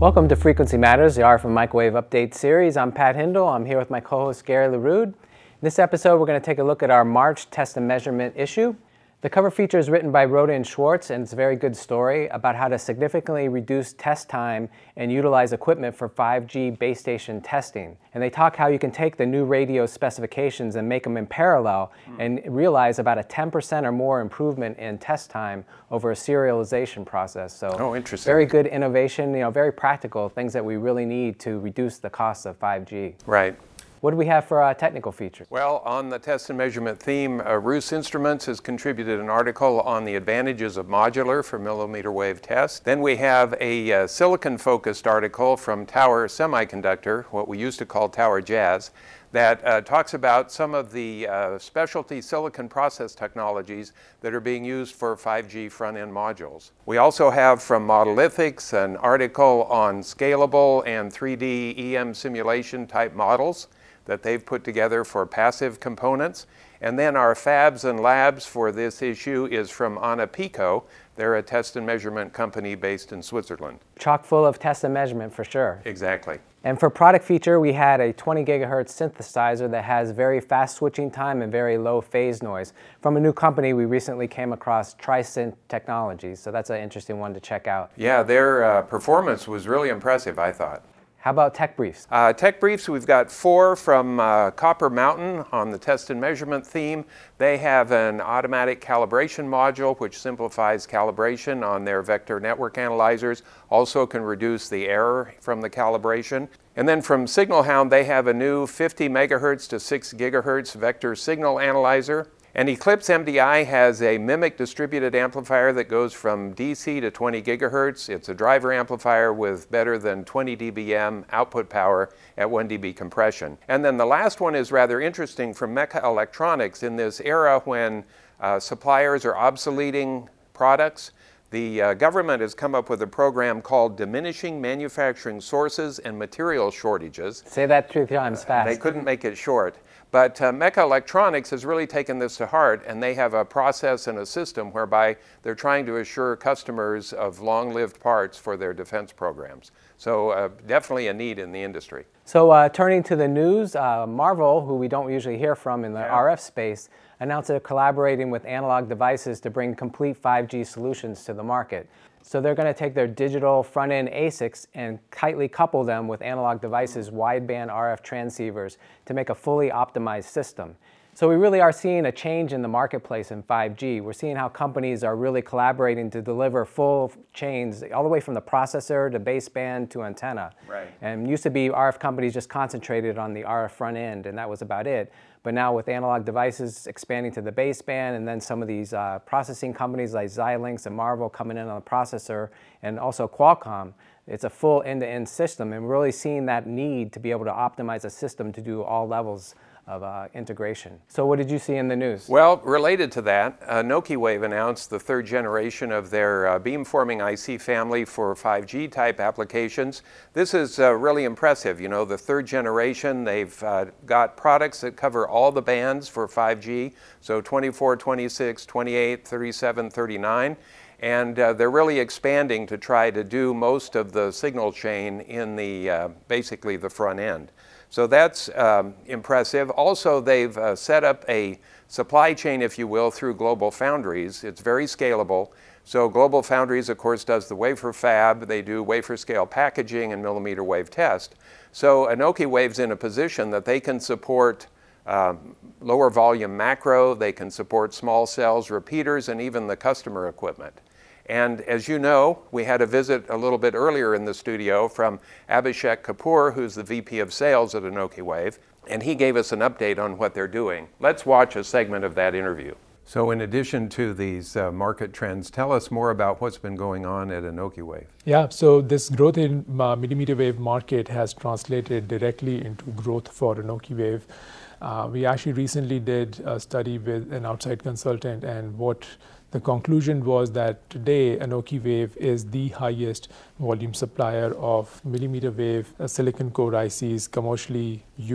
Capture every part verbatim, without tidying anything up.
Welcome to Frequency Matters, the R F and Microwave Update series. I'm Pat Hindle. I'm here with my co-host Gary LaRude. In this episode, we're going to take a look at our March test and measurement issue. The cover feature is written by Roda and Schwartz, and it's a very good story about how to significantly reduce test time and utilize equipment for five G base station testing. And they talk how you can take the new radio specifications and make them in parallel and realize about a ten percent or more improvement in test time over a serialization process. So, oh, interesting. Very good innovation, you know, very practical things that we really need to reduce the cost of five G. Right. What do we have for uh, technical features? Well, on the test and measurement theme, uh, Roos Instruments has contributed an article on the advantages of modular for millimeter wave test. Then we have a uh, silicon-focused article from Tower Semiconductor, what we used to call Tower Jazz, that uh, talks about some of the uh, specialty silicon process technologies that are being used for five G front-end modules. We also have from Modelithics an article on scalable and three D E M simulation type models that they've put together for passive components. And then our fabs and labs for this issue is from Anapico. They're a test and measurement company based in Switzerland. Chock full of test and measurement for sure. Exactly. And for product feature, we had a twenty gigahertz synthesizer that has very fast switching time and very low phase noise. From a new company we recently came across, Trisynth Technologies, so that's an interesting one to check out. Yeah, their uh, performance was really impressive, I thought. How about tech briefs? Uh, tech briefs, we've got four from uh, Copper Mountain on the test and measurement theme. They have an automatic calibration module which simplifies calibration on their vector network analyzers, also can reduce the error from the calibration. And then from Signal Hound, they have a new fifty megahertz to six gigahertz vector signal analyzer. And Eclipse M D I has a MMIC distributed amplifier that goes from D C to twenty gigahertz. It's a driver amplifier with better than twenty D B M output power at one D B compression. And then the last one is rather interesting from Mecca Electronics. In this era when uh, suppliers are obsoleting products, the uh, government has come up with a program called Diminishing Manufacturing Sources and Material Shortages. Say that three times fast. Uh, they couldn't make it short. But uh, Mecca Electronics has really taken this to heart, and they have a process and a system whereby they're trying to assure customers of long-lived parts for their defense programs. So uh, definitely a need in the industry. So uh, turning to the news, uh, Marvell, who we don't usually hear from in the yeah. R F space, announced they're collaborating with Analog Devices to bring complete five G solutions to the market. So they're going to take their digital front-end A S I Cs and tightly couple them with Analog Devices wideband R F transceivers to make a fully optimized system. So we really are seeing a change in the marketplace in five G. We're seeing how companies are really collaborating to deliver full chains all the way from the processor to baseband to antenna. Right. And used to be R F companies just concentrated on the R F front end, and that was about it. But now with Analog Devices expanding to the baseband, and then some of these uh, processing companies like Xilinx and Marvell coming in on the processor, and also Qualcomm, it's a full end-to-end system, and we're really seeing that need to be able to optimize a system to do all levels of uh, integration. So what did you see in the news? Well, related to that, uh, Nokiwave announced the third generation of their uh, beamforming I C family for five G type applications. This is uh, really impressive. You know, the third generation, they've uh, got products that cover all the bands for five G, so twenty-four, twenty-six, twenty-eight, thirty-seven, thirty-nine. And uh, they're really expanding to try to do most of the signal chain in the, uh, basically the front end. So that's um, impressive. Also, they've uh, set up a supply chain, if you will, through Global Foundries. It's very scalable. So Global Foundries, of course, does the wafer fab. They do wafer scale packaging and millimeter wave test. So Anokiwave's in a position that they can support um, lower volume macro, they can support small cells, repeaters, and even the customer equipment. And as you know, we had a visit a little bit earlier in the studio from Abhishek Kapoor, who's the V P of Sales at Anokiwave, and he gave us an update on what they're doing. Let's watch a segment of that interview. So in addition to these uh, market trends, tell us more about what's been going on at Anokiwave. Yeah, so this growth in uh, millimeter wave market has translated directly into growth for Anokiwave. Uh, we actually recently did a study with an outside consultant, and what the conclusion was that today Anokiwave is the highest volume supplier of millimeter wave uh, silicon core I Cs commercially used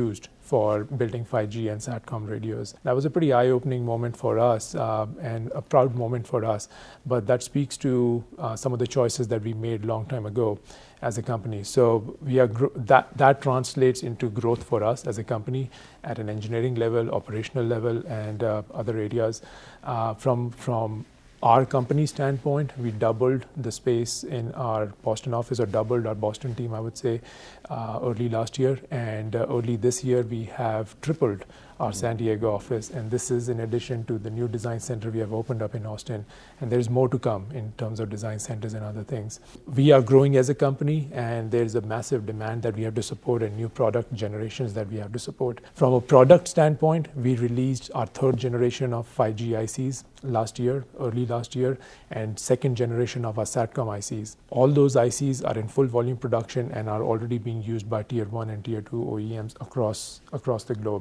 for building five G and SATCOM radios. That was a pretty eye-opening moment for us uh, and a proud moment for us, but that speaks to uh, some of the choices that we made a long time ago as a company. So we are gro- that, that translates into growth for us as a company at an engineering level, operational level, and uh, other areas. Uh, from, from our company standpoint, we doubled the space in our Boston office, or doubled our Boston team, I would say, uh, early last year. And uh, early this year, we have tripled our San Diego office. And this is in addition to the new design center we have opened up in Austin. And there's more to come in terms of design centers and other things. We are growing as a company, and there's a massive demand that we have to support and new product generations that we have to support. From a product standpoint, we released our third generation of five G I Cs last year, early last year, and second generation of our SATCOM I Cs. All those I Cs are in full volume production and are already being used by tier one and tier two O E Ms across, across the globe.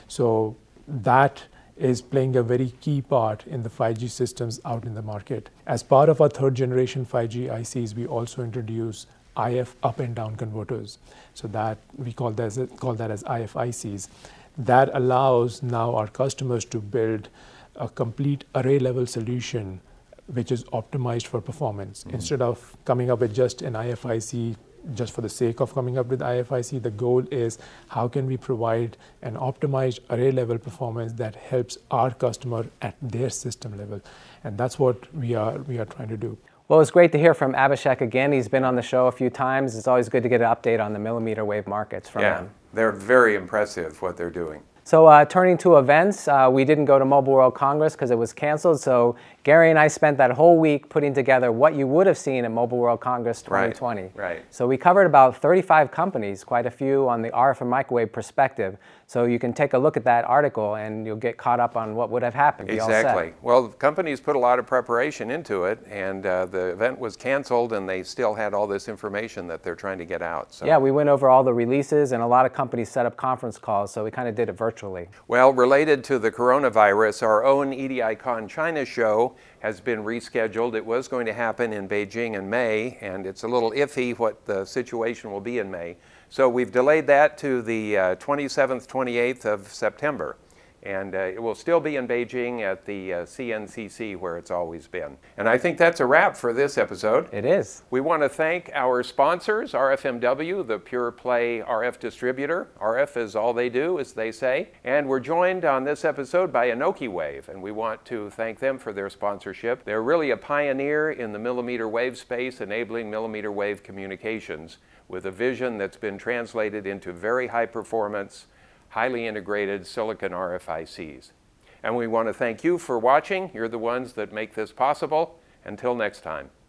So that is playing a very key part in the five G systems out in the market. As part of our third generation five G I Cs, we also introduce I F up and down converters. So that we call that as, call that as I F I Cs. That allows now our customers to build a complete array level solution which is optimized for performance. Mm-hmm. Instead of coming up with just an I F I C just for the sake of coming up with I F I C, the goal is how can we provide an optimized array level performance that helps our customer at their system level. And that's what we are we are trying to do. Well, it's great to hear from Abhishek again. He's been on the show a few times. It's always good to get an update on the millimeter wave markets from yeah, him. They're very impressive what they're doing. So uh, turning to events, uh, we didn't go to Mobile World Congress because it was canceled. So Gary and I spent that whole week putting together what you would have seen at Mobile World Congress twenty twenty. Right, right. So we covered about thirty-five companies, quite a few on the R F and microwave perspective. So you can take a look at that article and you'll get caught up on what would have happened. Be Exactly. Well, companies put a lot of preparation into it, and uh, the event was canceled, and they still had all this information that they're trying to get out. So. Yeah, we went over all the releases, and a lot of companies set up conference calls, so we kind of did it virtually. Well, related to the coronavirus, our own E D I Con China show has been rescheduled. It was going to happen in Beijing in May, and it's a little iffy what the situation will be in May. So we've delayed that to the uh, twenty-seventh, twenty-eighth of September. And uh, it will still be in Beijing at the uh, C N C C where it's always been. And I think that's a wrap for this episode. It is. We want to thank our sponsors, R F M W, the pure play R F distributor. R F is all they do, as they say. And we're joined on this episode by Anokiwave, and we want to thank them for their sponsorship. They're really a pioneer in the millimeter wave space, enabling millimeter wave communications with a vision that's been translated into very high performance, highly integrated silicon R F I Cs. And we want to thank you for watching. You're the ones that make this possible. Until next time.